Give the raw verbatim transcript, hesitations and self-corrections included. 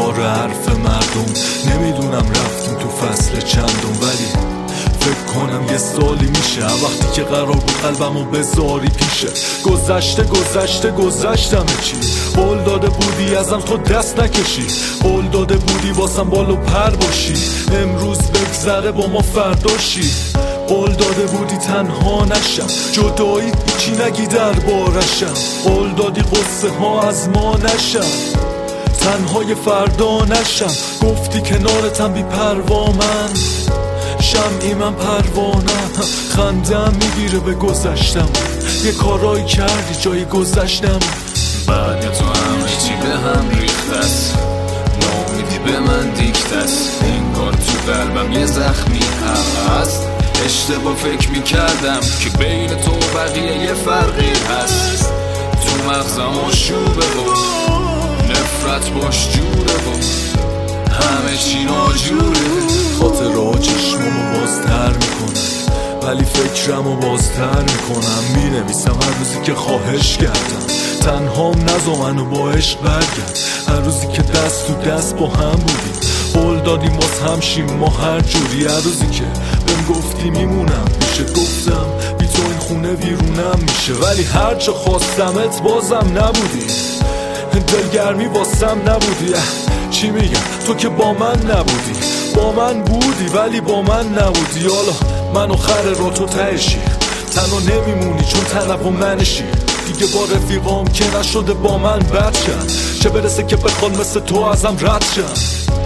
بار حرف مردم. نمیدونم رفتیم تو فصل چندم، ولی فکر کنم یه سالی میشه وقتی که قرار بود قلبمو بذاری پیشه. گذشته گذشته گذشتم چی؟ قول داده بودی ازم تو دست نکشی، قول داده بودی واسم بالو پر باشی، امروز بگذره با ما فرداشی. قول داده بودی تنها نشم، جدایی چی نگی در بارشم، قول دادی قصه ها از ما نشم، تنهای فردا نشم. گفتی کنارتم بی پروا من شمعی من پروانم، خندم میگیره به گذشتم، یه کارایی کردی جای گذشتم. بعد تو همه چی به هم ریخت است، نامیدی به من دیکت است، انگار تو قلبم یه زخمی هست. اشتباه فکر میکردم که بین تو و بقیه یه فرقی هست، تو مغزم آشوبه و نفرت باش جوره و همه چی ناجوره. خاطرها چشمامو بازتر میکنم، ولی فکرمو بازتر میکنم. مینویسم هر روزی که خواهش کردم، تنهام نزا منو با عشق برگرد. هر روزی که دست تو دست با هم بودیم، قول دادیم باز هم شیم ما هر جوری. هر روزی که بهم گفتی میمونم میشه، گفتم بی تو این خونه ویرونم میشه. ولی هر جا خواستمت بازم نبودی، دلگرمی واسم نبودی. چی میگم تو که با من نبودی، با من بودی ولی با من نبودی. حالا من آخر رو تو تهشی، تنها نمیمونی چون طرف و منشی. دیگه با رفیقام که نشده با من بد شد، چه برسه که بخوان مثل تو ازم رد شد.